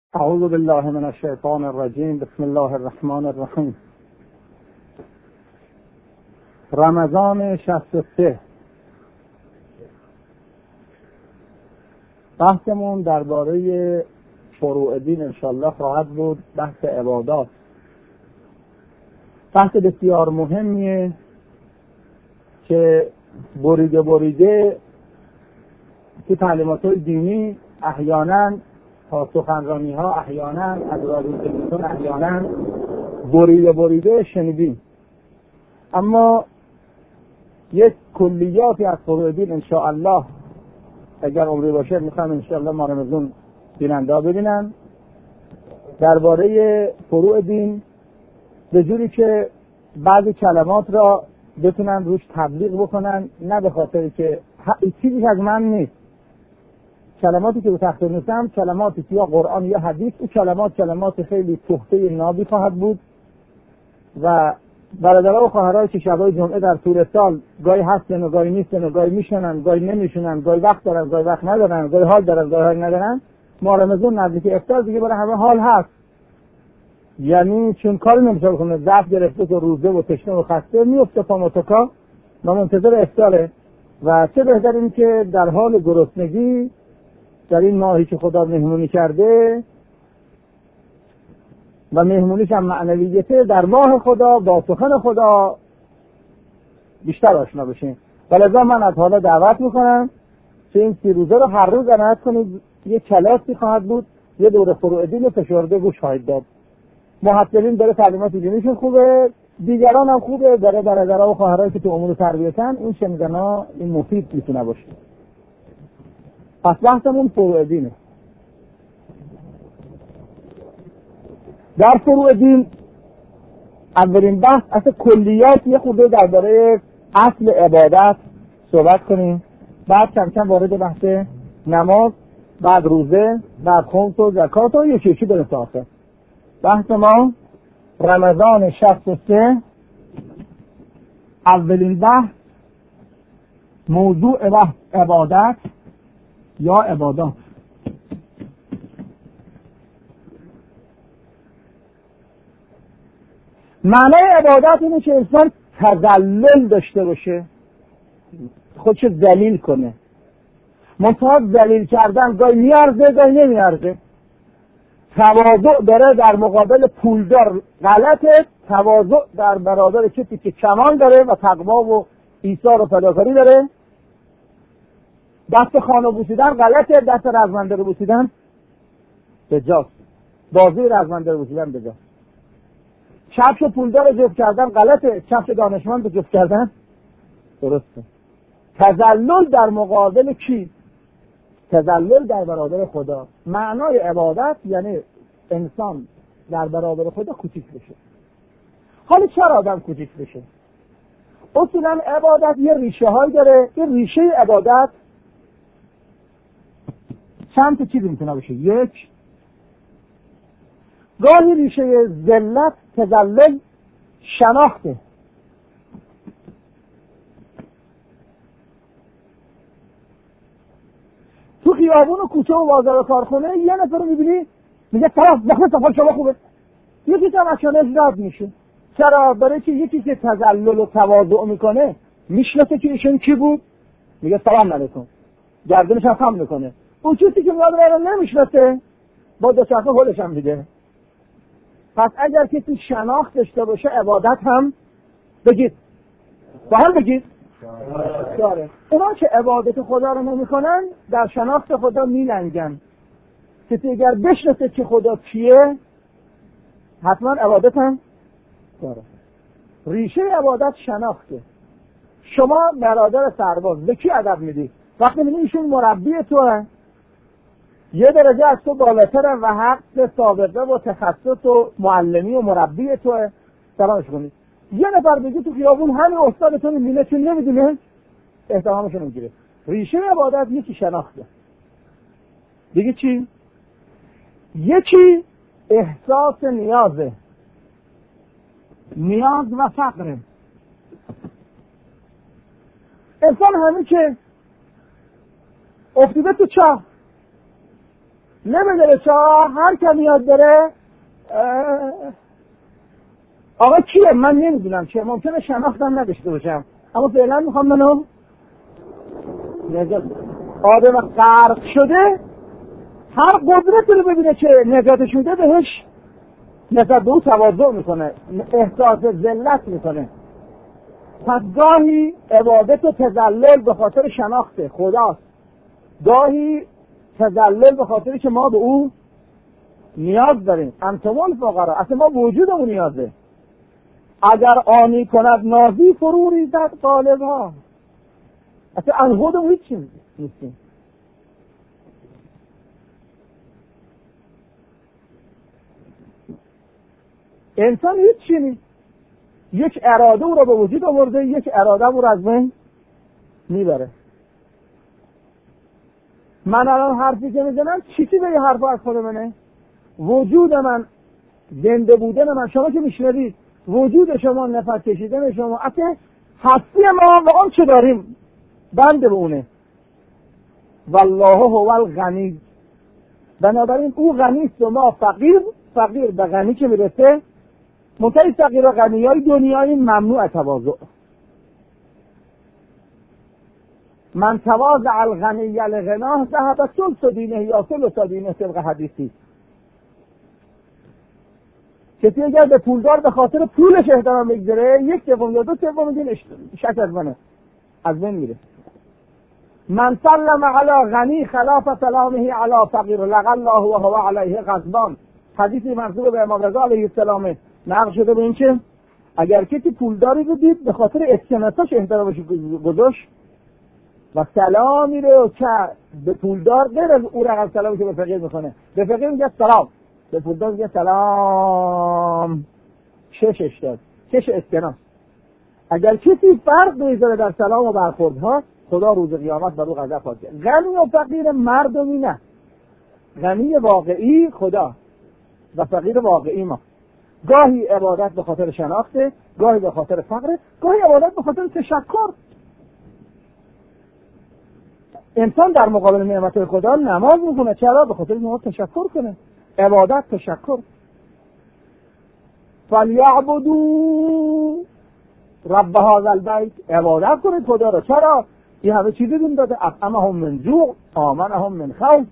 اعوذ بالله من الشیطان الرجیم. بسم الله الرحمن الرحیم. رمضان 63. بحثمون درباره فروع دین انشالله خواهد بود، بحث عبادات. بحث بسیار مهمیه که بریده که تعلیمات دینی احیانا تا سخنرانی ها احیانا از رادیو تلویزیون احیانا بریده شنیدیم، اما یک کلیاتی از فروع دین انشاءالله اگر عمری باشه میخوام انشاءالله ما رمضان بیننده ها ببینن درباره فروع دین، به جوری که بعضی کلمات را بتونن روش تبلیغ بکنن، نه به خاطر که چیزی از من نیست. کلماتی که به تخته نوشتم کلماتی که یا قرآن یا حدیث، این کلمات خیلی تحفه نابی خواهد بود و برادرها و خواهرایی که شبای جمعه در طول سال گاهی هستن و گاهی نیستن و گاهی میشنن گاهی نمیشنن، گاهی وقت دارن گاهی وقت ندارن، گاهی حال دارن گاهی حال ندارن، ما رمضان نزدیک افطار دیگه برای همه حال هست، یعنی چون کاری نمیشه بکنه، ضعف گرفته که روزه و تشنه و خسته میفته پا متکا و منتظر افطاره. و چه بهتر این که در حال گرسنگی در این ماهی که خدا مهمونی کرده و مهمونیش هم معنویته، در ماه خدا با سخن خدا بیشتر آشنا بشین. ولذا من از حالا دعوت میکنم که این 30 روزه رو هر روز عنایت کنید. یه کلاسی خواهد بود، یه دوره فروع دین فشرده گوش خواهید داد. محصلین داره تعلیمات دینیشون خوبه، دیگران هم خوبه، داره برادرها و خواهرایی که تو امور تربیتن، این شنیدنا این مفید میتونه باشه. پس بحثمون فروع دینه. در فروع دین اولین بحث اصل کلیات، یه خورده درباره اصل عبادت صحبت کنیم، بعد کم کم وارد بحث نماز، بعد روزه، بعد خمس و زکات و یکی بریم تا آخر. بحث ما رمضان 63. اولین بحث موضوع بحث عبادت یا عبادات. معنای عبادت اینه که انسان تذلل داشته باشه، خودش ذلیل کنه. منتها ذلیل کردن گاهی میارزه گاهی نمیارزه. تواضع داره در مقابل پولدار غلطه، تواضع در برابر کسی که کمال داره و تقوا و ایثار و فداکاری داره. دست خانه بوسیدن غلطه، دست رزمنده رو بوسیدن بجاست، بازوی رزمنده رو بوسیدن بجاست. کفش پولدار جفت کردن غلطه، کفش دانشمند جفت کردن درسته. تذلل در مقابل کی؟ تذلل در برابر خدا. معنای عبادت یعنی انسان در برابر خدا کوچیک بشه. حالا چرا آدم کوچیک بشه؟ اصولا عبادت یه ریشه هایی داره. این ریشه عبادت چند تا چیزی میتونه باشه. یک، گاهی ریشه ذلت، تذلل، شناخته. تو خیابون و کوچه و بازار و کارخونه یه نفر رو میبینی میگه طرف بخواه سفال شما خوبه، یکی هم اشانش رد میشه. چرا؟ برای که یکی که تذلل و تواضع میکنه میشناسه که ایشون کی بود، میگه سلام علیکم، گردنش هم خم میکنه. اون کسی که میاد رو نمیشناسه با دوچرخه هولش هم میده. پس اگر کسی شناخت داشته باشه عبادت هم بگید با هم بگید داره. اونا که عبادت خدا رو نمیکنن در شناخت خدا میلنگن. کسی اگر بشناسه که خدا کیه حتما عبادت هم داره. ریشه عبادت شناخته. شما برادر سرباز به کی ادب میدی؟ وقتی میبینی ایشون مربی توه، یه درجه از تو بالاتره و حق سابقه و تخصص و معلمی و مربی توه، سلامش کنید. یه نفر بگی تو خیابون همین استاد تو میبینه چون نمیدونه احترامش نمیگیره. ریشه عبادت یکی شناخته. دیگه چی؟ یکی احساس نیازه، نیاز و فقره. انسان همین که افتیده تو چاه نمیداره چا هر کمی یاد داره آقا کیه من نمیدونم چیه، ممکنه شناختم نداشته باشم، اما فعلا میخوام منو نجات. آدم غرق شده هر قدرتی رو ببینه که نجاتش میده بهش نسبت به او تواضع میکنه، احساس ذلت میکنه. پس گاهی عبادت و تذلل به خاطر شناخت خداست، گاهی تذلل به خاطری که ما به او نیاز داریم. انتم الفقراء، اصلا ما وجودمون نیازه. اگر آنی کند نازی فرو ریزد قالب‌ها، اصلا از خودمون هیچ چیز نیستیم. انسان هیچ چی نیست، یک اراده او را به وجود آورده، یک اراده او را از بین میبره. من الان حرفی که میزنم چیزی به یه حرف از خود منه، وجود من، زنده بودن من، شما که میشنوید وجود شما، نفس کشیدن شما، اصلا هستی ما و آن چه داریم بنده به اونه. والله هو الغنی، بنابراین او غنی است و ما فقیر. فقیر به غنی که میرسه، منتهی فقیر و غنی های دنیای ممنوع تواضع. من تواضع الغنی لغناه ذهب ثلث دینه یا ثلث دینه طبق حدیثی. کسی اگر به پولدار به خاطر پولش احترام بگذاره، یک سوم یا دو سوم دین شک از منه از بین میره. من سلم علی غنی خلاف سلامه علی فقیر لقى الله و هو علیه غضبان. حدیثی منسوب به امام رضا علیه السلام نقل شده به این که اگر کسی پولداری رو دید به خاطر اسکناساش احترامش گذاشت و سلام میره و که به پولدار غیر از او رقم سلامی که به فقیر میکنه، به فقیر میگه سلام، به پولدار میگه سلام، چشش داد، چش اسکناس. اگر کسی فرق بذاره در سلام و برخوردها، خدا روز قیامت بر او غضب خواهد کرد. غنی و فقیر مردمی نه، غنی واقعی خدا و فقیر واقعی ما. گاهی عبادت به خاطر شناخته، گاهی به خاطر فقر، گاهی عبادت به خاطر تشکر. انسان در مقابل نعمت خدا نماز میخونه، چرا؟ به خاطر اینکه تشکر کنه. عبادت تشکر. فلیعبدوا رب هذا البیت، عبادت کنید خدا را، چرا؟ این همه چیزی بین داده، اطعمهم من جوع آمنهم من خوف.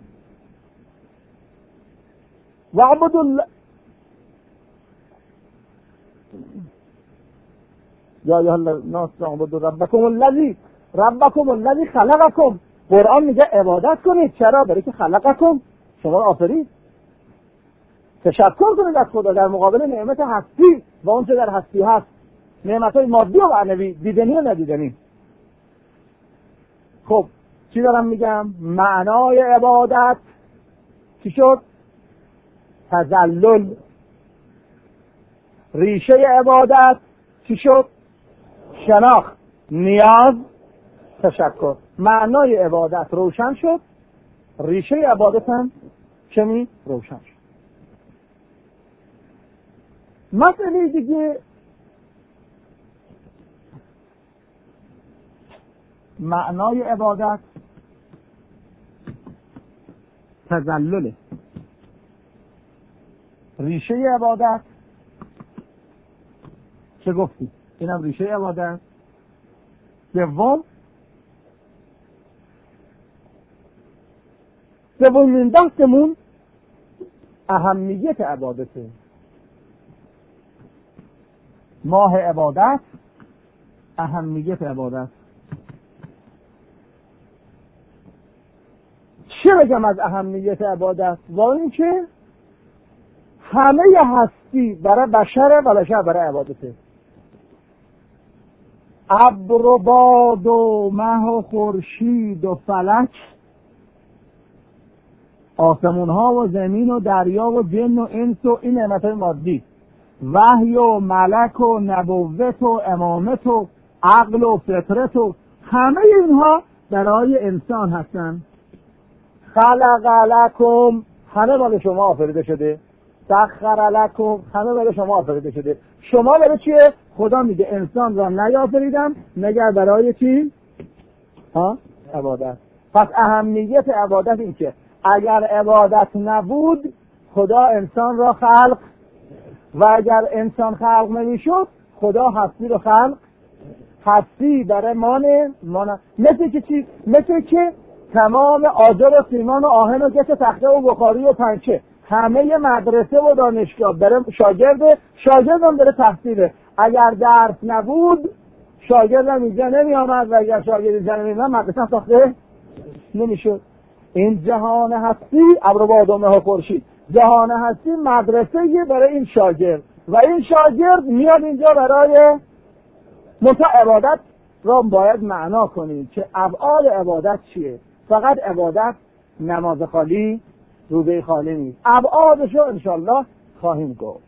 وعبدوا یا ایها الناس اعبدوا ربکم الذی خلقکم. قرآن میگه عبادت کنید، چرا؟ برای که خلقکم، شما آفرید. تشکر کنید از خدا در مقابل نعمت هستی و اون چه در هستی هست، نعمت‌های مادی و معنوی، دیدنی و ندیدنی. خب چی دارم میگم؟ معنای عبادت چی شد؟ تذلل. ریشه عبادت چی شد؟ شناخت، نیاز، تشکر. معنای عبادت روشن شد، ریشه عبادت هم چمی؟ روشن شد. مسئله دیگه معنای عبادت تذلله، ریشه عبادت چه گفتی؟ اینم ریشه عبادت. سومین بحثمون اهمیت عبادته. ماه عبادت، اهمیت عبادت. چه بگم از اهمیت عبادت؟ با این که همه هستی برای بشره و بشر برای عبادته. ابر و باد و مه و خورشید و فلک، آسمون ها و زمین و دریا و جن و انس و این نعمت‌های مادی، وحی و ملک و نبوت و امامت و عقل و فطرت و همه اینها برای انسان هستن. خلق لکم، همه برای شما آفریده شده. سخر لکم، همه برای شما آفریده شده. شما برای چیه؟ خدا میگه انسان را نیافریدم مگر برای چی؟ عبادت. پس اهمیت عبادت این که اگر عبادت نبود خدا انسان را خلق، و اگر انسان خلق نمیشد خدا هستی رو خلق. هستی برای مانه مثل که تمام آجر و سیمان و آهن و گچ تخته و بخاری و پنچه همه مدرسه و دانشگاه بره شاگردم بره تحصیله. اگر درس نبود شاگردم اینجا نمی آمد و اگر شاگرد اینجا نمی آمد مدرسه ساخته نمیشد. این جهان هستی ابروباد ها خورشید، جهان هستی مدرسه برای این شاگرد و این شاگرد میاد اینجا برای عبادت را باید معنا کنیم که ابعاد عبادت چیه. فقط عبادت نماز خالی روزه خالی نیست، ابعادش رو انشالله خواهیم گفت.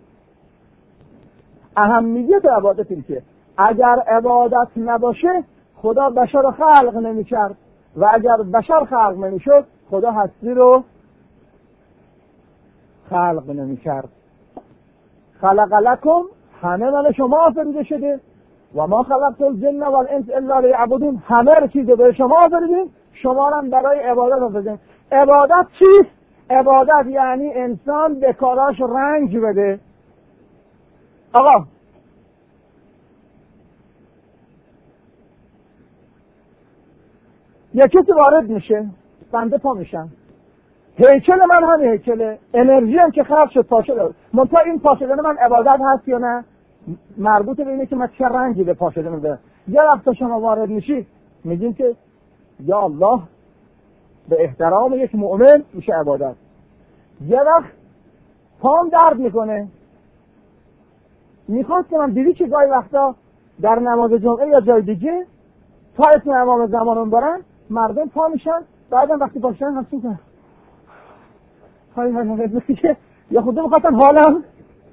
اهمیت عبادت این که اگر عبادت نباشه خدا بشر رو خلق نمی کرد و اگر بشر خلق نمی شد خدا هستی رو خلق نمی کرد. خلق لکم، همه من شما آفریده شده، و ما خلقت الجن والانس الا لیعبدون، همه چیز به شما آفریدیم، شما هم برای عبادت آفریدیم. عبادت چیست؟ عبادت یعنی انسان به کاراش رنج بده. آقا یک کسی وارد میشه بنده پا میشم، هیکل من هم هیکله، انرژی هم که خراب شد پا شده، منتها این پا شدن من عبادت هست یا نه؟ مربوط به اینه که من چه رنجی به پا شدن بده. یه وقت شما وارد میشی میگیم که یا الله به احترام یک مؤمن میشه عبادت. یه وقت پام درد میکنه، میخواست که من دیدی که گاهی وقتا در نماز جمعه یا جای دیگه تا اسم امام زمانون برن مردم پا میشن، بعدم وقتی پاشن همچون کنن یا خودم میخواستن حالم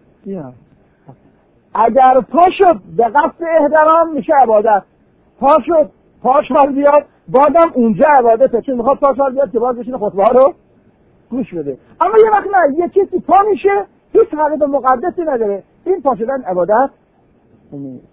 اگر پا شد به قصد احترام میشه عبادت. پا شد پاش حال بیاد بعدم اونجا عبادته، چون میخواد پاش حال بیاد که باز بشینه خطبه ها رو گوش بده. اما یه وقت نه، یه کسی پا میشه هیچ حالت مقدسی نداره، این پا شدن عبادت نیست.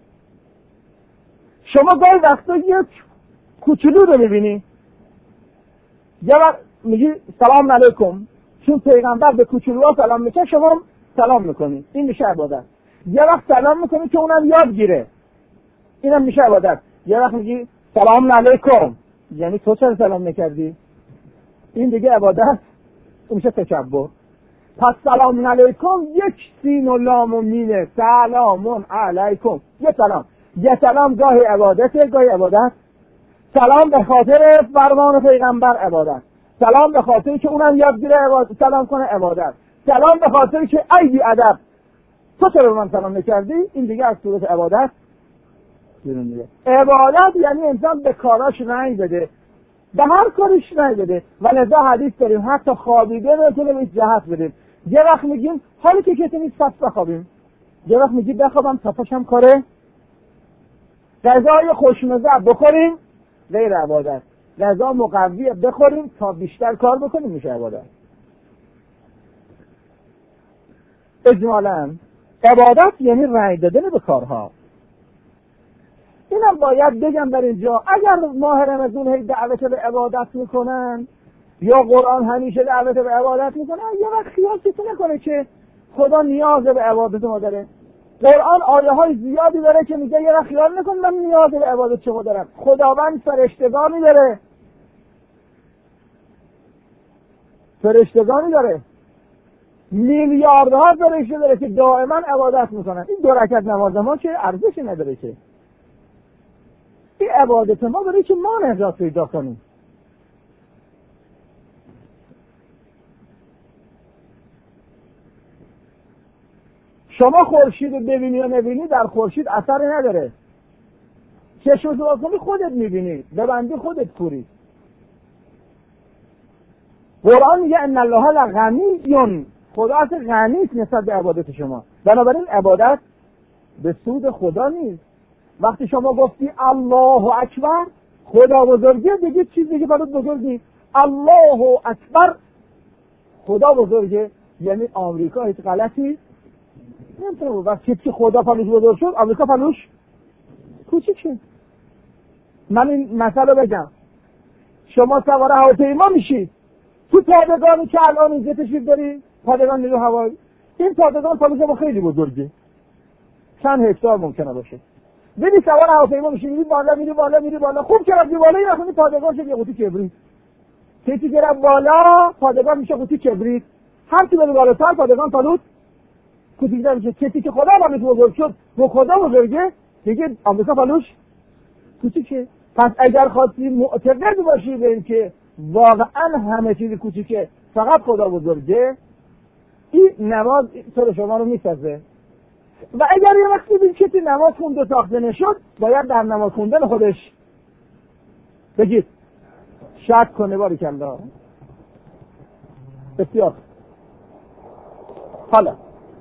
شما گاهی وقتا یک کوچولو رو ببینی، یه وقت میگی سلام علیکم، چون پیغمبر به کوچولوها سلام میکنه شما سلام میکنی، این میشه عبادت. یه وقت سلام میکنی که اونم یاد گیره، اینم میشه عبادت. یه وقت میگی سلام علیکم، یعنی تو چرا سلام نکردی، این دیگه عبادت میشه تکبر. پس سلام علیکم یک سین و لام و مینه، سلام علیکم، یه سلام گاهی عبادته گاهی عبادت. سلام به خاطر فرمان پیغمبر عبادت، سلام به خاطر که اونم یاد گیره سلام کنه عبادت، سلام به خاطر که ای بی ادب تو چرا من سلام نکردی، این دیگه از صورت عبادت بیرون میره. عبادت یعنی انسان به کاراش رنج بده، به هر کاریش رنج بده. و لذا حدیث داریم حتی خوابیده بتونه بهش جهت بدیم. یه وقت میگیم حالی که کسی نیست پس بخوابیم، یه وقت میگیم بخوابم تا پاشم کاره. غذای خوشمزه بخوریم غیر عبادت، غذا مقوی بخوریم تا بیشتر کار بکنیم میشه عبادت. اجمالاً عبادت یعنی رنج دادن به کارها. اینم باید بگم در اینجا، اگر ماه رمضان هی دعوت به عبادت میکنن یا قرآن همیشه دعوت به عبادت میکنن، یه وقت خیال نکنه که خدا نیاز به عبادت ما داره. قرآن آیه های زیادی داره که میگه یه وقت خیال نکن من نیاز به عبادت شما دارم. خداوند فرشتگانی داره میلیاردها فرشته داره که دائما عبادت میکنن. این دو رکعت نماز ما که ارزشی نداره، که این عبادت ما داره که ما نجات پیدا کنیم. شما خورشید رو ببینی یا نبینی در خورشید اثری نداره، چشم رو باز کنی خودت میبینی، ببندی خودت کوری. قرآن میگه ان الله لغنی، خدا اصلا غنی است نسبت به عبادت شما، بنابراین عبادت به سود خدا نیست. وقتی شما گفتی الله اکبر خدا بزرگه، دیگه چیز دیگه برات بزرگ نیست. الله اکبر خدا بزرگه یعنی آمریکا هیچ غلطی نمیتونه. وقتی که خدا پلوش بزرگ شد آمریکا پلوش کوچیک شد. من این مثلا بگم، شما سوار هواپیما میشید، تو تو پادگانی که الان اینجا تشریف داری، پادگان نیرو هوایی، این پادگان پادگان خیلی بزرگه، چند هکتار ممکنه باشه. ببین سوار هواپیما میشی، میری بالا، خوب که رفتی بالا، این وقتی پادگان شد یه قوطی کبریت. کسی که رفت بالا پادگان میشه قوطی کبریت، هر کی بره بالاتر پادگان تالوت کوچیک‌تر میشه. کسی که خدا نمیت بزرگ شد و خدا بزرگه دیگه آمریکا فالوش کوچیکه. پس اگر خواستی معتقد باشی به این که واقعا همه چیز کوچیکه فقط خدا بزرگه، این نماز تو شما رو میسازه. و اگر یه وقتی بین کسی نماز خوند و ساخته نشد، باید در نماز خوندن خودش بگید شک کنه. باریکالله. بسیار. حالا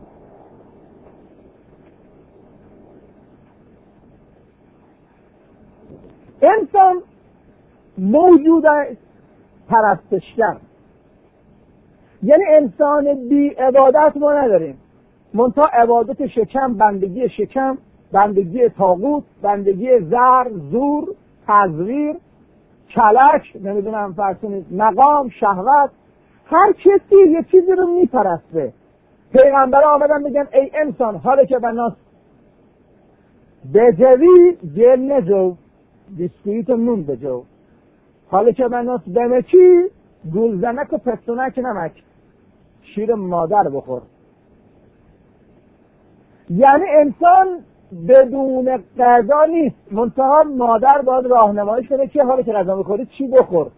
انسان موجود پرستشگر، یعنی انسان بی عبادت ما نداریم، منتها عبادت شکم، بندگی طاغوت، بندگی زر، زور، تزویر، کلک، نمیدونم فرسونید مقام، شهوت. هر کسی یه چیزی رو میپرسته. پیغمبر آمدن میگن ای انسان حالا که بناس بجوی گل نجو بیسکویت و نون بجو، حالا که بناس بمکی گلزنک و پستونک نمک، شیر مادر بخور. یعنی انسان بدون غذا نیست، منتها مادر باید راهنماییش کنه که حالا که غذا میخوری چی بخور.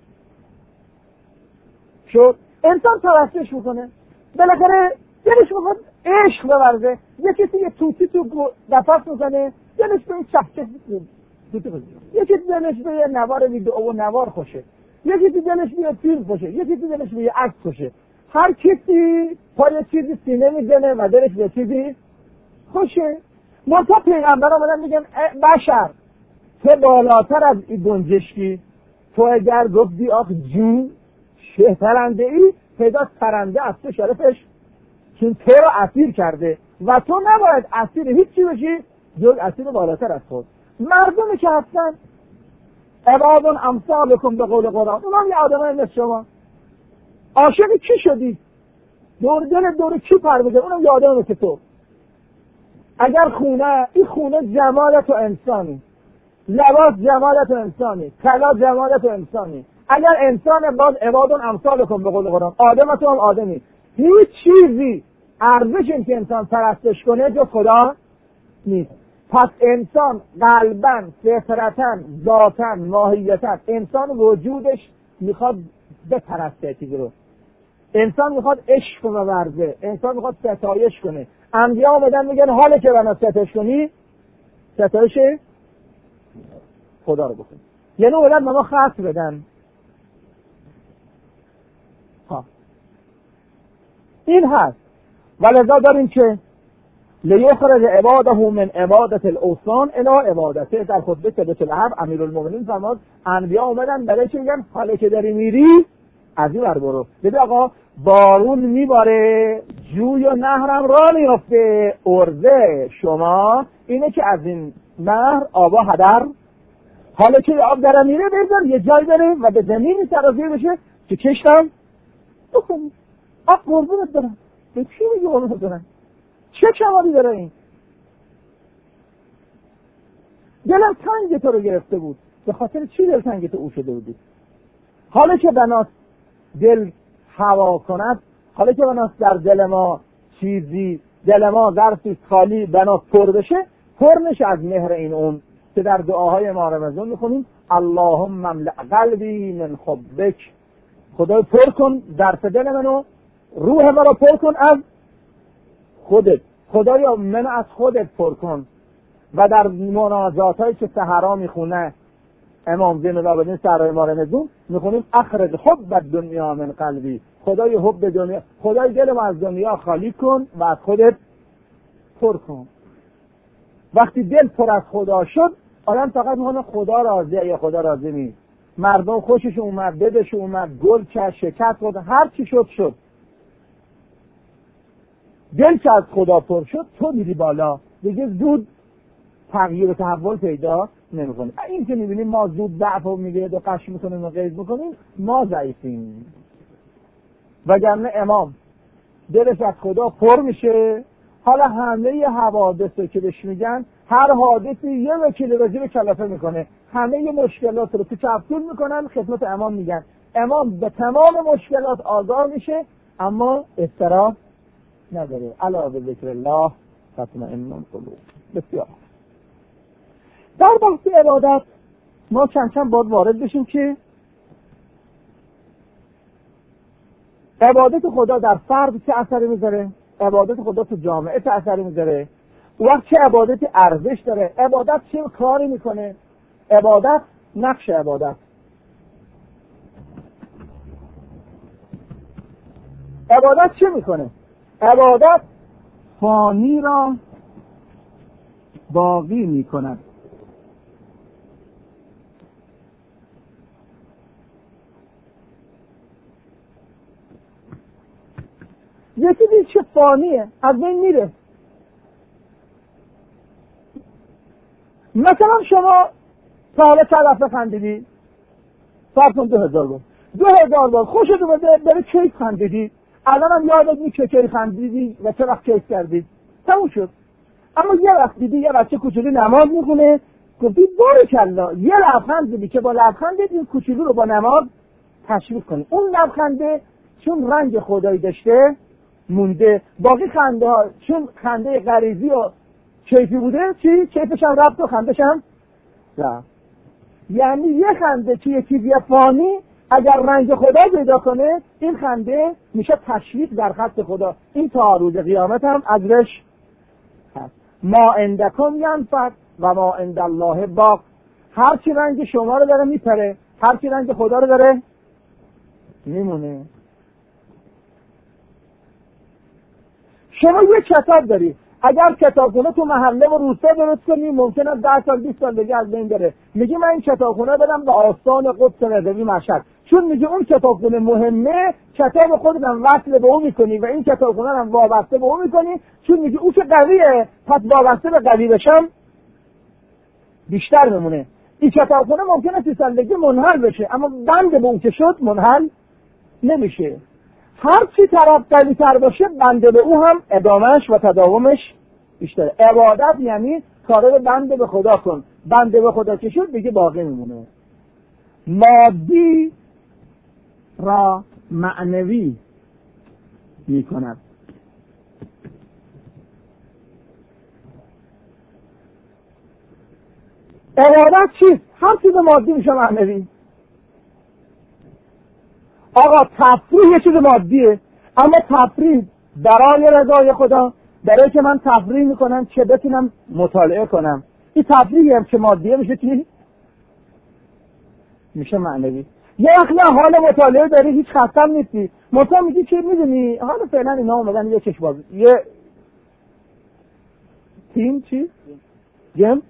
شد انسان پرستش میکنه، بالاخره دلش میخواد عشق بورزه. یه کسی یه توتی تو قفس میزنه، دلش به این چهچه یه کسی دلش به یه نوار ویدئو و نوار خوشه، یه کسی دلش به یه فیلم خوشه، یه کسی دلش به یه عکس خوشه. هر کسی پای چیزی سینه میزنه و دلش به چیزی خوشه. منتها پیغمبر آمدن میگن بشر تو بالاتر از این گنجشکی، تو اگر گفتی آخ جون شه پرنده ای، پیدا پرنده از تو شرفش چون تو رو اسیر کرده و تو نباید اسیر هیچی بشی جز اسیر بالاتر از خود. مردمی که هستن عبادون امثالکم به قول قرآن، اونم یه آدمای مثل شما. عاشق کی شدی؟ دور کی پر بده؟ اونم یه آدم مثل تو. اگر این خونه جمالت و انسانی، لباس جمالت و انسانی، طلا جمالت و انسانی، اگر انسان باز عبادون امثالکم به قول قرآن، آدم تو هم آدمی، هیچ چیزی ارزش این که انسان پرستش کنه جز خدا نیست. پس انسان قلباً، فطرتاً، ذاتاً، ماهیتاً، انسان وجودش میخواد بپرسته چیزی رو. انسان میخواد عشق بورزه، انسان میخواد ستایش کنه. انبیا آمدن میگن حالا که بنا ستایش کنی، ستایش خدا رو بکن. یعنی اولاد ما خاص بدن. این هست. ولذا داریم که لیخرج عباده من عبادت الاوثان الی عبادته. در خطبه سبت الحب امیرالمومنین فرمود انبیا اومدن برای چی میگن حالا که داری میری از این ور برو. ببین آقا بارون میباره، جوی و نهرم راه میفته، ارزه شما اینه که از این نهر آبا هدر، حالا که آب در میره بذار یه جای بره و به زمین سرازیر بشه که کشتم بکنی. آب قربونت دارم. به چی میگی قربونت دارم؟ چه کمالی داره این؟ دلم تنگ تو رو گرفته بود. به خاطر چی دل تنگ تو او شده بودی؟ حالا که بناس دل هوا کند، حالا که بناس در دل ما چیزی، دل ما ظرفی خالی بناس پر بشه، پر نشه از مهر این اون که در دعاهای ما رمضان میخونیم اللهم املأ قلبی من حبک. خدای پر کن ظرف دل منو، روح مرا پر کن از خودت. خدایا من از خودت پر کن. و در مناجات هایی که سحرا میخونه امام زین العابدین سحرای ما رمضان میخونیم اخرج حب الدنیا من قلبی. خدای حب دنیا، خدای دل ما از دنیا خالی کن و از خودت پر کن. وقتی دل پر از خدا شد آدم فقط میخونه خدا راضیه یا خدا راضی نیست. مردم خوشش اومد، دلش اومد، گل چه شکست خود هر چی شد. دل که از خدا پر شد تو میری بالا دیگه، زود تغییر و تحول پیدا نمی‌کنه. این که می‌بینیم ما زود ضعف رو میگیرد و قش می‌کنیم و غیظ می‌کنیم، ما ضعیفیم. وگرنه امام دلش از خدا پر میشه. حالا همه حوادث که بهش میگن، هر حادثی یه وکیل راجع به کلافه میکنه، همه مشکلات رو تو کفتون میکنن، خدمت امام میگن. امام به تمام مشکلات آگاه میشه، اما اضطراب نداره. الا بذکر الله تطمئن القلوب. بسیار. در بحث عبادت ما چند چند باید وارد بشیم که عبادت خدا در فرد چه اثری میذاره، عبادت خدا تو جامعه چه اثری میذاره، وقت چه عبادتی ارزش داره، عبادت چه کاری میکنه، عبادت نقش عبادت چه میکنه؟ عبادت فانی را باقی میکند. یکی دید چه فانیه، از بین میره. مثلا شما تا حالا چند دفعه خندیدی؟ فرض کن 2000 بار 2000 بار خوشت اومده داره کیک خندیدی، الان هم یادت نیست چه خندیدی و چه وقت کیک کردی، تموم شد. اما یه وقت دیدی یه بچه کوچولو نماز میخونه، گفتی بارکالله، یه لبخند دیدی که با لبخند این کوچولو رو با نماز تشویق کنی. اون لبخنده چون رنگ خدایی داشته مونده، باقی خنده ها چون خنده غریزی و کیفی بوده، چی؟ کیفش هم رفت و خندش هم رفت. یعنی یه خنده که یه چیزی فانی اگر رنگ خدا پیدا کنه، این خنده میشه تشویق در خط خدا. این تا روز قیامت هم ازش هست. ما عندکم ینفد و ما عند الله باق. هر چی رنگ شما رو داره میپره، هر چی رنگ خدا رو داره میمونه. شما یه کتاب داری، اگر کتابخونه تو محله و روستا درست کنی ممکنه 10 سال 20 سال دیگه از بین بره. میگه من این کتابخونه بدم به آستان قدس رضوی مشهد، چون میگه اون کتابخونه مهمه، کتاب خودم وصل به اون میکنی و این کتابخونه هم وابسته به اون میکنی، چون میگه اون که قویه پس وابسته به قوی بشم بیشتر بمونه. این کتابخونه ممکنه 30 سال دیگه منحل بشه، اما بند به اون که شد منحل نمیشه. هر چی طرف قوی تر باشه بنده به او هم ادامهش و تداومش بیشتره. عبادت یعنی کار رو بنده به خدا کن، بنده به خدا که شد دیگه باقی میمونه. مادی را معنوی میکند. عبادت چیست؟ هر چیز مادی میشه معنوی. آقا تفریح یه چیز مادیه، اما تفریح برای رضای خدا، برای که من تفریح میکنم که بتونم مطالعه کنم، این تفریحی هم که مادیه میشه چی؟ میشه معنوی. یه وقت نه حال مطالعه داری هیچ خستم نیستی، مثلا میگی که میدونی حالا فعلا اینا اومدن یه چشم یه تیم چی؟ گیم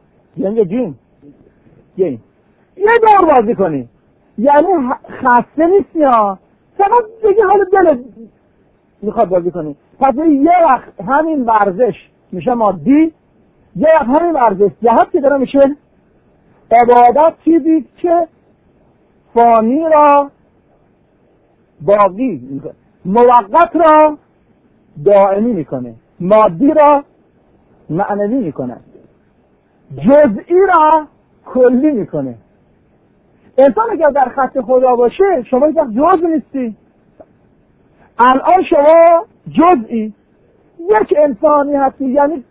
یه دور بازی کنی، یعنی خسته نیستی ها، فقط دیگه حالا دلت میخواد بازی کنی. پس یه وقت همین ورزش میشه مادی، یه وقت همین ورزش جهت که داره میشه عبادت، چیزی که فانی را باقی میکنه، موقت را دائمی میکنه، مادی را معنوی میکنه، جزئی را کلی میکنه. انسان اگر در خط خدا باشه شما یک جزء نیستی. الان شما جزئی یک انسانی هستی، یعنی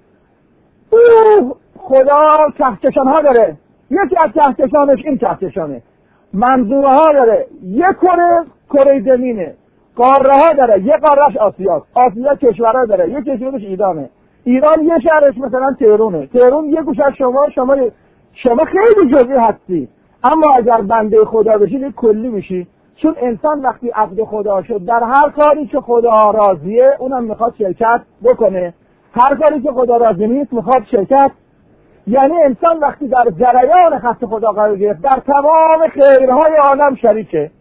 خدا کهکشان ها داره، یکی از کهکشانش این کهکشانه، منظومه ها داره، یک کره زمینه، قاره ها داره، یک قارهش آسیاست، آسیا کشورها داره، یک کشورش ایران یه شهرش مثلا تهرونه، تهرون یه گوشه شما خیلی جزئی هستی. اما اگر بنده خدا بشی یک کلی میشی، چون انسان وقتی عبد خدا شد در هر کاری که خدا راضیه اونم میخواد شرکت بکنه، هر کاری که خدا راضی نیست میخواد شرکت. یعنی انسان وقتی در جریان خط خدا قرار گرفت در تمام خیرهای عالم شریکه.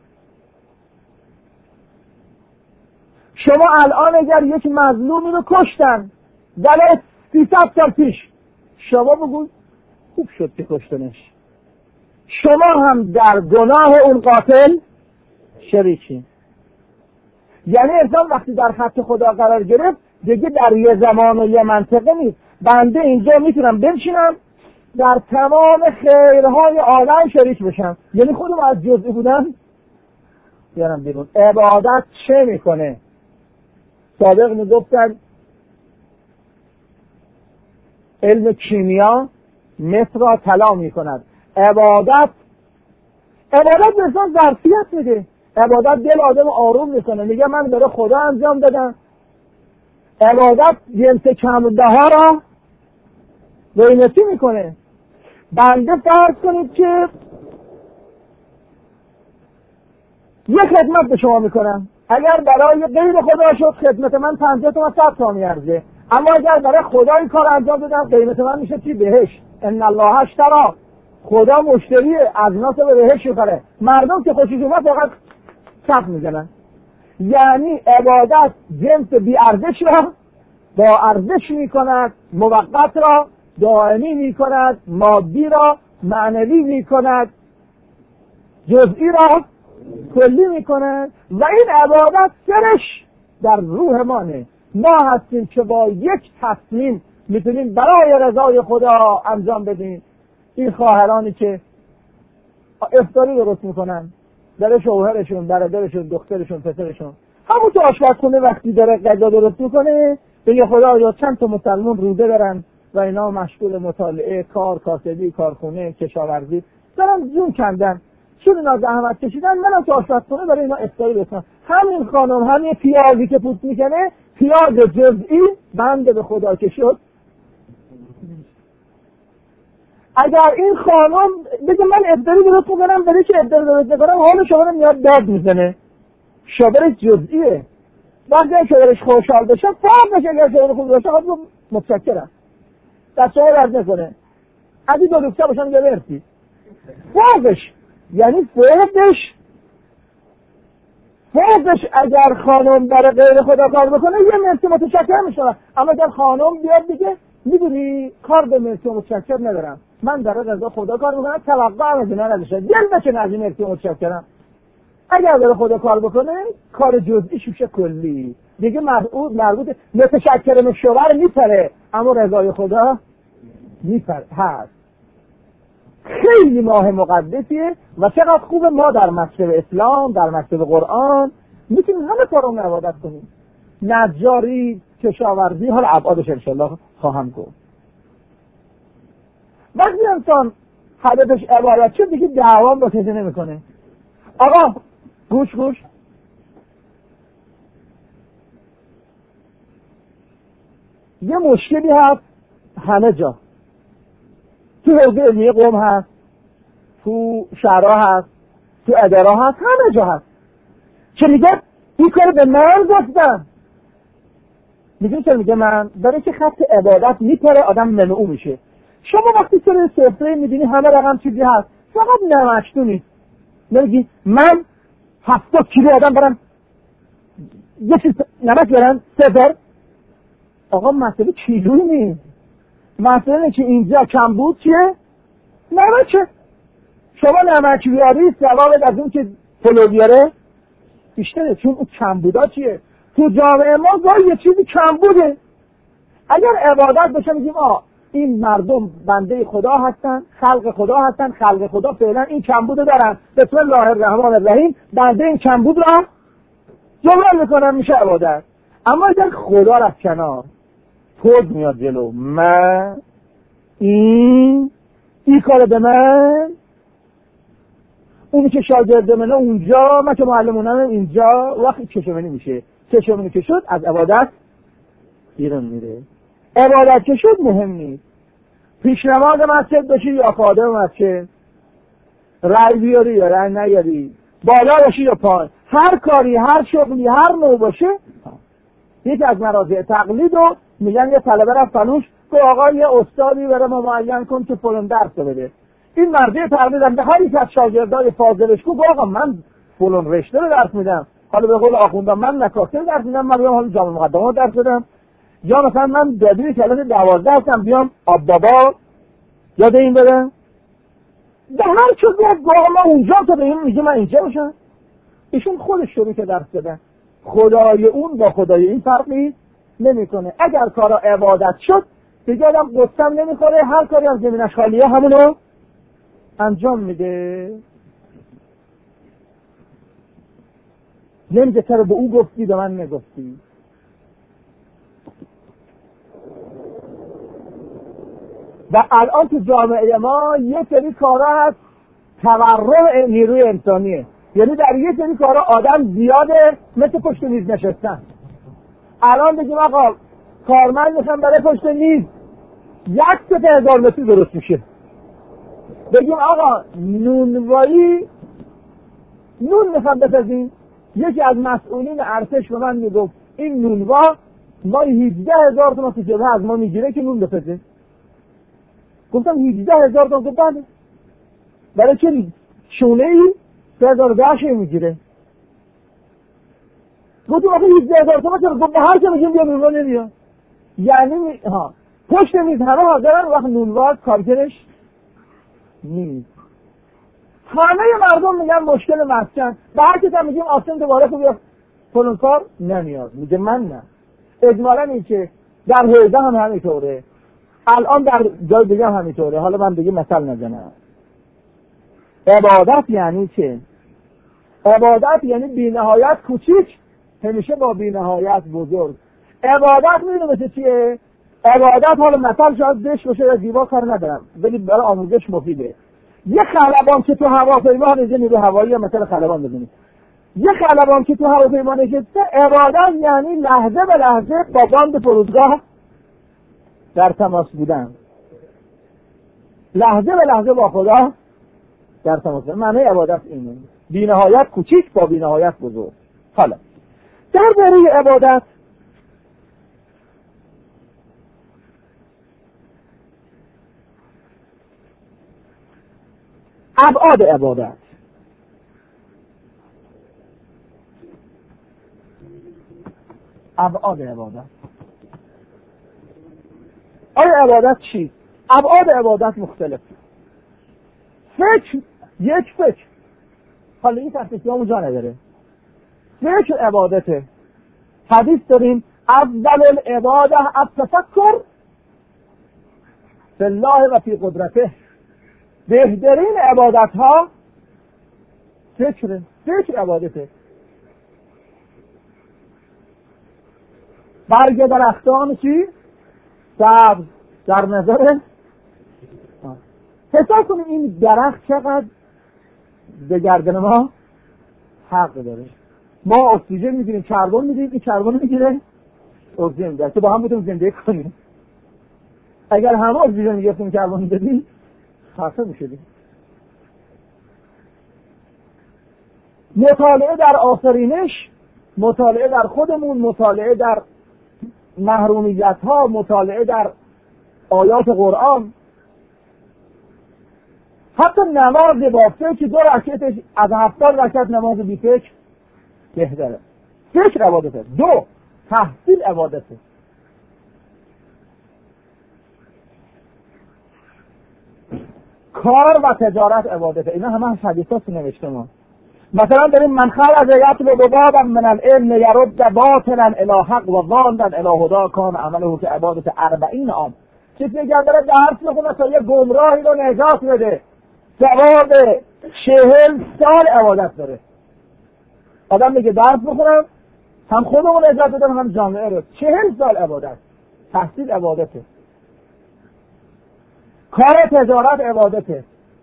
شما الان اگر یک مظلومی رو کشتن در 300 سال پیش، شما بگو خوب شد که کشتنش، شما هم در گناه اون قاتل شریکی. یعنی انسان وقتی در خط خدا قرار گرفت دیگه در یه زمان و یه منطقه نیست. بنده اینجا میتونم بنشینم در تمام خیرهای عالم شریک بشم، یعنی خودم از جزئی بودن بیارم بیرون. عبادت چه میکنه؟ سابق میگفتن علم کیمیا مس را طلا میکند. عبادت به انسان ظرفیت میده. عبادت دل آدم آروم میکنه، میگه من برای خدا انجام دادم. عبادت جنس کمده ها را قیمتی میکنه. بنده فرض کنید که یه خدمت به شما میکنم، اگر برای غیر خدا شد خدمت من 50 تومن 100 تومن میارزه، اما اگر برای خدا این کار انجام بدم قیمت من میشه چی؟ بهشت. ان الله اشتری، خدا مشتری از ناس به بهشت میخره. مردم که خوشش اومد فقط کف میزنن. یعنی عبادت جنس بی ارزش را با ارزش میکند، موقت را دائمی میکند، مادی را معنوی میکند، جزئی را کلی میکند. و این عبادت سرش در روح مانه. ما هستیم که با یک تصمیم میتونیم برای رضای خدا انجام بدیم. این خواهرانی که افطاری درست میکنن برای شوهرشون، برادرشون، دخترشون، پسرشون، همون تو آشپزخونه وقتی داره غذا درست میکنه بگه خدا چند تا مسلمان روده برن و اینا مشغول مطالعه، کار، کاسبی، کارخونه، کشاورزی دارن جون کندن، چون اینا زحمت کشیدن، منم تو آشپزخونه برای اینا افطاری بکنم. همین خانم همین پیازی که پوست میکنه، پیاز جزئی بنده به خدا که شد. اگر این خانم بگه من افطاری درست میکنم، برای که افطاری درست میکنم، حال شما رو میاد داد میزنه. شوهرش جزئیه. وقتی شوهرش خوشحال بشه فرقش، اگر شوهر خوب باشه خب متشکرم دست شما درد نکنه، از این دو دکتر باشن یه مرسی. فرقش یعنی فرقش اگر خانم برای غیر خدا کار بکنه یه مرسی متشکرم میشه. اما اگر خانم بیاد دیگه میدونی کار به مرسی متشکر ندارم، من برای رضا خدا کار میکنم، توقع از اینا نداشته، دل بچه از این مرسی متشکرم. اگر برای خدا کار بکنه کار جزئی شوشه کلی دیگه مربوط متشکرم شوهر میپره، اما رضای خدا میپره. هست خیلی ماه مقدسیه و چقدر خوبه ما در مسجد اسلام، در مسجد قرآن میتونیم همه کارون عبادت کنیم. نجاری، کشاورزی، حالا ابعادش انشالله خواهم گفت. وقتی انسان هدفش عبادت شد دیگه دعوام با کسی نمیکنه. آقا گوش یه مشکلی هست همه جا، تو حوزه علمی قوم هست، تو شهرها هست، تو اداره هست، همه جا هست که میگه این کار به من گفتم. میگه چرا؟ میگه من برای که خط عبادت میپره آدم ممنوع میشه. شما وقتی سر سفره میدینی همه رقم چیزی هست، فقط نمکتو نیست. نمیگی من 70 کیلو آدم برم یه چیز نمک برم 0. آقا مسئله کیلو نیست، مسئله اینه که اینجا کمبود چیه؟ نمکه. شما نمک بیاری ثوابت از اون که پلو بیاره بیشتره، چون اون کمبودا چیه؟ تو جامعه ما گاهی یه چیزی کمبوده. اگر عبادت بشه میگیم این مردم بنده خدا هستن، خلق خدا فعلا این کمبود دارن، بسم الله الرحمن الرحیم بنده این کمبود را جبران میکنن، میشه عبادت. اما اگر خدا رفت کنار، خود میاد جلو، من این کار به من، اونی که شاگرد منه اونجا، من که معلمونم اینجا، وقتی چشمنی میشه، چشمنی که شد از عبادت بیرون میره. عبادت که شد مهم نیست، پیشنماز مسجد باشی یا خادم مسجد، رأی بیاری یا رأی نیاری، بالا باشی یا پایین، هر کاری، هر شغلی، هر نوع باشه. یکی از مراجع تقلید رو میگن یه طلبه رفت فنوش که آقا یه استادی برای ما معین کن که فلان درس بده. این مرجع تقلید هم به هر یک از شاگردای فاضلش گفت آقا من فلان رشته رو درس میدم، حالا به قول آخوندم من نکاسه درس میدم، من بیام حالا جامع مقدمات درس بدم، یا مثلا من دبیر کلاس 12 هستم بیام آب بابا یاد این بدم. به هر چیز گفت ما اونجا تا به این میگه من اینجا باشم. ایشون خودش شروع که درس دادن، خدای اون با خدای این فرقی نمیکنه. اگر کارا عبادت شد دیگه آدم قصم نمیخوره، هر کاری از زمینش خالیه همونو انجام میده. نمیگه چرا به او گفتی به من نگفتی. و الان تو جامعه ما یه سری کارا هست تورم نیروی انسانیه، یعنی در یه سری کارا آدم زیاده، مثل پشت میز نشستن. الان بگیم آقا کارمند میخوام برای پشت میز 1,000 متری درست میشه، بگیم آقا نونوایی نون میخوام بپزیم، یکی از مسئولین ارتش به من میگفت این نونوا مای 18,000 تومان تو جبهه از ما میگیره که نون بپزه. گفتم 18,000 تومان. گفت بله. برای چه شونه ای 3,010 میگیره؟ گفتم آخه 18,000 تومان چرا؟ گفت هر که میگیم بیا نونوا نمیاد. یعنی پشت میز همه حاضرن، وقت نونوا کارگرش نیست. همه مردم میگن مشکل مسکن، به هر کسی میگیم آسان دوباره خوبی فلان کار نمیاد، میگه من نه. اجمالا این که در حوزه هم همینطوره، الان در جای دیگه هم همینطوره. حالا من دیگه مثال نزنم. عبادت یعنی چه؟ عبادت یعنی بی‌نهایت کوچیک همیشه با بی‌نهایت بزرگ. عبادت میدونی مثل چیه؟ عبادت حالا مثال شاید دش باشه یا زیبا کار ندارم، ولی برای آموزش مفیده. یه خلبان که تو هواپیما نشسته، نیرو هوایی مثلا خلبان ببینید، یه خلبان که تو هواپیما نشسته، عبادت یعنی لحظه به لحظه با باند فرودگاه در تماس بودن، لحظه به لحظه با خدا در تماس بودن. معنی عبادت اینه، بی‌نهایت کوچیک با بی‌نهایت بزرگ. حالا درباره عبادت ابعاد عبادت، ابعاد عبادت. آیا عبادت چی؟ ابعاد عبادت مختلف. فکر، یک فکر، حالا این تفسیرمون جا نداره. فکر عبادته. حدیث داریم افضل العباده التفکر فی الله و فی قدرته. بهترین عبادت ها فکر عبادته. برگ درختان چی؟ سبز در نظر حساب کنیم این درخت چقدر به گردن ما حق داره. ما اکسیژن میگیریم، کربن میگیریم، این کربن میگیره اکسیژن میده که با هم بتونیم زندگی کنیم. اگر همه اکسیژن میگیریم کربن میدیم خسته میشدیم. مطالعه در آفرینش، مطالعه در خودمون، مطالعه در محرومیت ها، مطالعه در آیات قرآن، حتی نماز با فکر 2 رکعتش از 70 رکعت نماز بی فکر بهتره. فکر عبادته. 2 تحصیل عبادته. کار و تجارت عبادته. اینا همه حدیثات نوشته ما. مثلا داریم من خرج یطلب بابا من العلم یرد باطلا الی حق و ظانا الی هدی کان عمله که عبادت 40 عام. کسی اگر داره درس میخونه تا یه گمراهی رو نجات بده، ثواب 40 سال عبادت داره. آدم میگه درس میخونم هم خودمون نجات بدم هم جامعه رو، 40 سال عبادت. تحصیل عبادته. کار تجارت عبادته.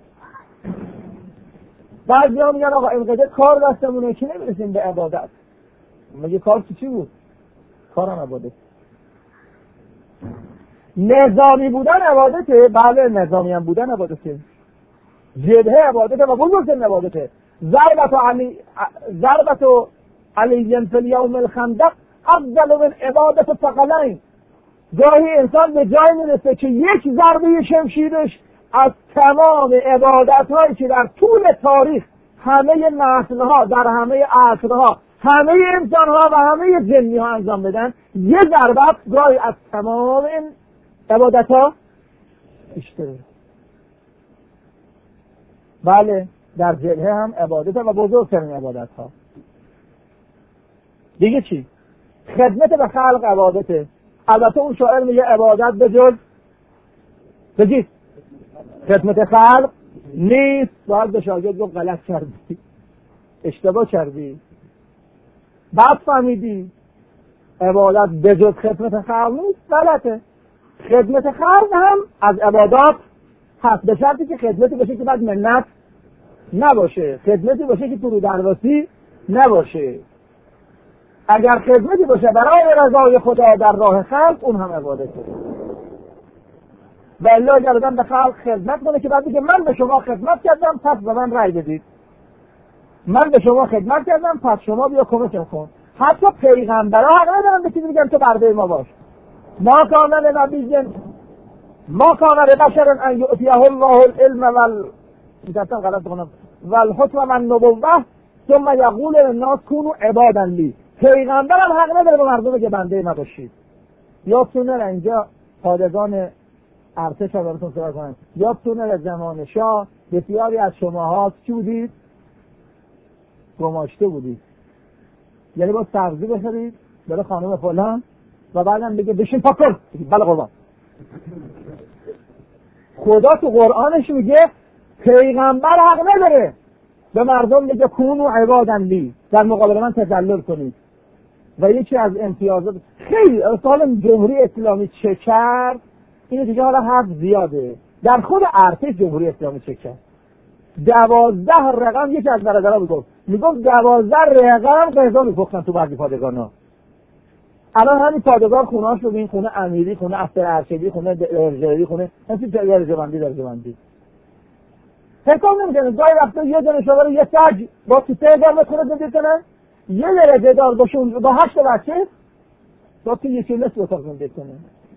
بعضی ها میگن آقا اینقدر کار دستمونه که نمیرسیم به عبادت. میگه کار چی بود؟ کارم عبادت. نظامی بودن عبادته. بله نظامی هم بودن عبادته. جبهه عبادته و بزرگترین عبادته. ضربت علی فی یوم الخندق افضل من عبادت ثقلین. گاهی انسان به جای میرسه که یک ضربه شمشیرش از تمام عبادت‌هایی که در طول تاریخ همه نسل‌ها در همه عصرها همه انسان‌ها و همه جنی‌ها انجام بدن، یه ضربه گاهی از تمام این عبادت‌ها بیشتره. بله در جبهه هم عبادت و بزرگترین عبادت‌ها. دیگه چی؟ خدمت به خلق عبادته. البته اون شاعر میگه عبادت به جز بگید خدمت خلق نیست. باید به شاگرد گفت غلط کردی، اشتباه کردی، بعد فهمیدی عبادت به جز خدمت خلق نیست، غلطه. خدمت خلق هم از عبادات هست، به شرطی که خدمتی باشه که بعد منت نباشه، خدمتی باشه که فرو درواسی نباشه. اگر خدمتی باشه برای رضای خدا در راه خلق، اون هم عبادته. و الا اگر آدم به خلق خدمت کنه که بعد بگه من به شما خدمت کردم پس به من رأی بدید، من به شما خدمت کردم پس شما بیا کمکم کن. حتی پیغمبرها حق ندارن به چیزی بگن تو برده ما باش. ما کان لنبی ما کان لبشر ان یؤتیه الله العلم والحکم والنبوة ثم یقول للناس کونوا عبادا لی. پیغمبر هم حق نداره به مردم که بنده ما باشید. یادتون نره اینجا پادگان ارتش ها براتون صحبت کنن، یادتون نره زمان شاه بسیاری از شماها چی بودید؟ گماشته بودید. یعنی با سبزی بخرید برای خانم فلان و بعدم بگه بشین پاک کن، بله قربان. خدا تو قرآنش میگه پیغمبر حق نداره به مردم بگه کونوا عبادا لی، در مقابل من تذلل کنید. و یکی از امتیازات خیلی سال جمهوری اسلامی چه کرد اینه که حالا حرف زیاده، در خود ارتش جمهوری اسلامی چه کرد 12 رقم. یکی از برادرها میگفت 12 رقم قضا میپختن تو بعضی پادگانا. الان همین پادگان خونه‌اش رو ببین، خونه امیری، خونه افسر ارشدی، خونه ارجایی، خونه همین درجه‌بندی درجه‌بندی. حساب نمی‌کنه گاهی وقتا یه دونه شما رو یه سج با تو گام بخوره زنده کنه، یه درجه دار باشون با 8 بچه با تو یه کلاس اتاق زنده کنه.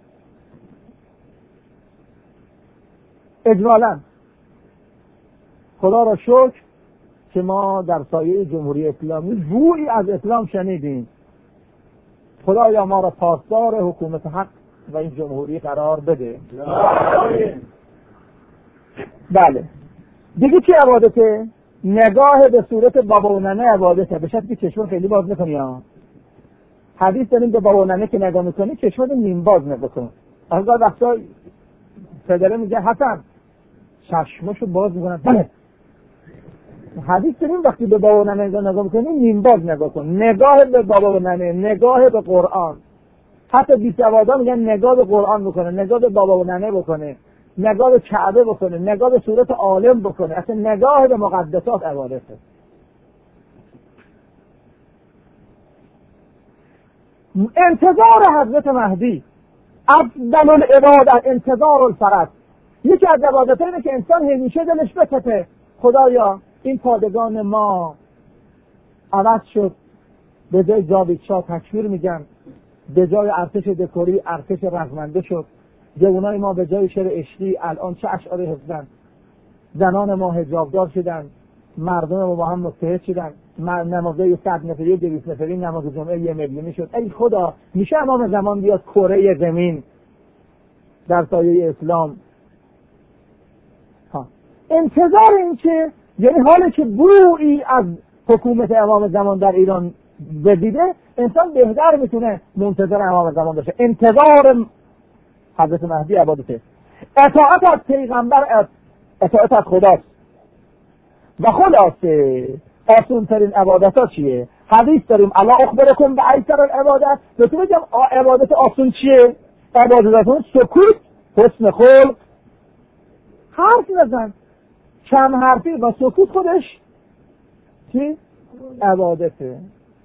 اجمالاً خدا را شکر که ما در سایه جمهوری اسلامی بویی از اسلام شنیدیم. خدایا ما را پاسدار حکومت حق و این جمهوری قرار بده. بله دیگه چی عبادته؟ نگاه به صورت بابا و ننه عبادته، به شرطی که چشم خیلی باز نکنی ها. حدیث داریم به بابا و ننه که نگاه میکنی چشمت نیم باز نکن. از وقتا پدره میگه حسن چشمشو باز میکنن. بله حدیث داریم وقتی به بابا و ننه نگاه میکنی نیم باز نگاه کن. نگاه به بابا و ننه، نگاه به قرآن. حتی بیسوادا میگن نگاه به قرآن بکنه، نگاه به بابا و ننه بکنه، نگاه به کعبه بکنه، نگاه به صورت عالم بکنه. اصلا نگاه به مقدسات عبادته. انتظار حضرت مهدی افضل العبادت انتظار الفرج. یکی از عبادت‌ها اینه که انسان همیشه دلش بتپه خدایا این پادگان ما عوض شد، به جای جاوید شاه تکفیر میگن، به جای ارتش دکوری ارتش رزمنده شد، جوانای ما به جای شعر عشقی الان چه اشعار حفظن، زنان ما حجابدار شدن، مردم ما با هم متحد شدن، نمازه 100 نفری 200 نفری نماز جمعه 1 میلیونی شد. ای خدا میشه امام زمان بیاد کره زمین در سایه اسلام. انتظار این که یعنی حالی که بویی از حکومت امام زمان در ایران بدیده، انسان بهتر میتونه منتظر امام زمان باشه. انتظار حضرت مهدی عبادته. اطاعت از پیغمبر اطاعت از خداست. و خلاصه آسون ترین عبادت ها چیه؟ حدیث داریم الا اخبرکم به ایسر العبادت. بهتون بگم عبادت آسون چیه؟ عبادتتون سکوت، حسن خلق، حرف نزن، کم حرفی و سکوت خودش چی؟ عبادته.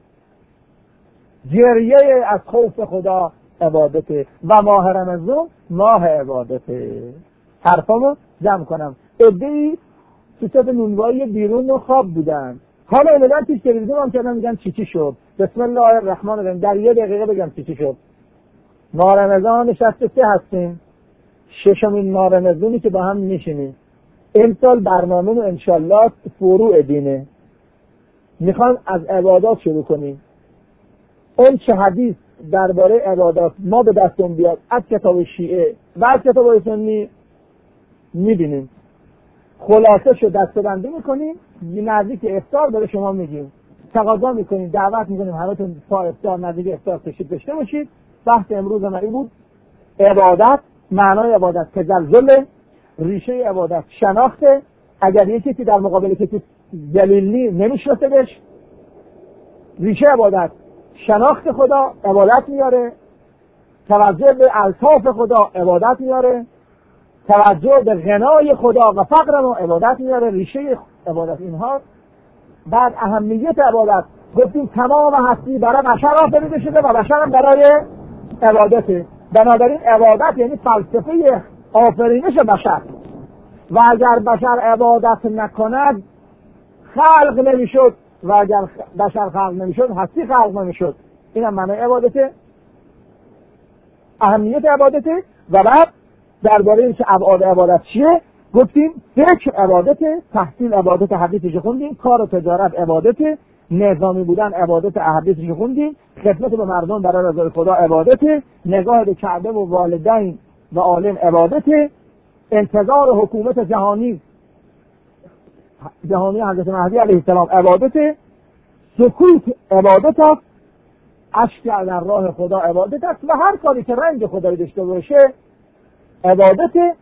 گریه از خوف خدا عبادته. و ماه رمضان ماه عبادته. حرفامو جمع کنم. عده‌ای سیستم نونوایی بیرون و خواب بودن، حالا اومدن توی تلویزیون هم کردن میگن چی شد. بسم الله الرحمن الرحیم. در 1 دقیقه بگم چی شد. ماه رمضان 63 هستیم، 6مین ماه رمضانی که با هم میشینیم. امسال برنامه رو انشالله فروع دینه، میخوام از عبادات شروع کنیم. اون چه حدیث درباره عبادات ما به دستون بیاد از کتاب شیعه و از کتاب سنی میبینیم، خلاصه شو دسته‌بندی میکنیم، نزدیک افطار برای شما میگیم. تقاضا میکنیم، دعوت میکنیم همتون تا افطار نزدیک افطار تشریف داشته باشید. بحث امروز ما این بود: عبادت، معنای عبادت تزلزل، ریشه عبادت شناخته. اگر یکی که در مقابل کسی دلیلی نمیشناسدش، ریشه عبادت شناخت خدا عبادت میاره، توجه به الطاف خدا عبادت میاره، توجه به غنای خدا و فقر ما عبادت میاره. ریشه عبادت اینها. بعد اهمیت عبادت گفتیم تمام هستی برای بشر آفریده شده و بشر هم برای عبادته. بنابراین عبادت یعنی فلسفه آفرینش بشر و اگر بشر عبادت نکند خلق نمیشد و اگر بشر خلق نمیشد هستی خلق نمیشد. این هم معنی عبادته، اهمیت عبادته. و بعد درباره اینکه ابعاد عبادت چیه گفتیم: فکر عبادته، تحصیل عبادت، حدیثش خوندیم، کار و تجارت عبادته، نظامی بودن عبادت، حدیثش خوندیم، خدمت به مردم برای رضای خدا عبادته، نگاه به کعبه و والدین و عالم عبادته، انتظار حکومت جهانی حضرت مهدی علیه السلام عبادته، سکوت عبادت است، اشک در راه خدا عبادت است و هر کاری که رنگ خدایی داشته باشه عبادته.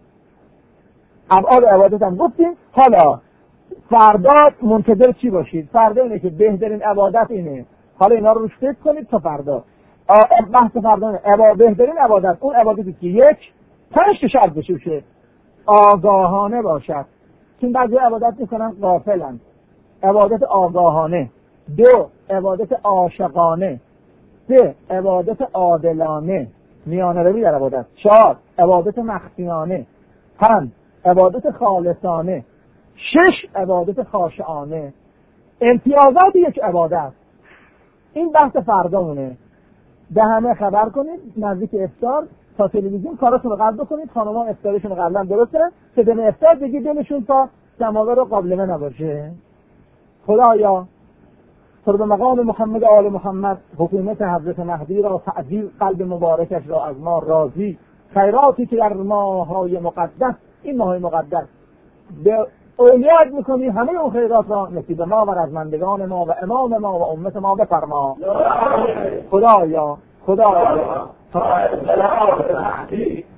ابعاد عبادت هم گفتیم. حالا فردا منتظر چی باشید؟ فردا اینه که بهترین عبادت اینه. حالا اینا رو روش فکر کنید تا فردا. بحث فردا بهترین عبادت اون عبادتی که یک 5 شرط بشه، آگاهانه باشد. چون بعضی عبادت میکنن غافلن. عبادت آگاهانه. 2 عبادت عاشقانه. 3 عبادت عادلانه، میانه روی در عبادت. 4 عبادت مخفیانه. 5 عبادت خالصانه. 6 عبادت خاشعانه. امتیازات یک عبادت. این بحث فردامونه. به همه خبر کنید نزدیک افطار تا تلویزیون کاراتون رو قبل بکنید. خانم‌ها افطارشون رو قبلا درست کنن که دم افطار دیگه دلشون تا سماور و قابلمه نباشه. خدایا تو به مقام محمد آل محمد حکومت حضرت مهدی را تعظیم، قلب مبارکش را از ما راضی، خیراتی که در ماهای مقدس، این ماهای مقدس به اولیات میکنی، همه اون خیرات را نصیب ما و رزمندگان ما و امام ما و امت ما بفرما. خدایا تا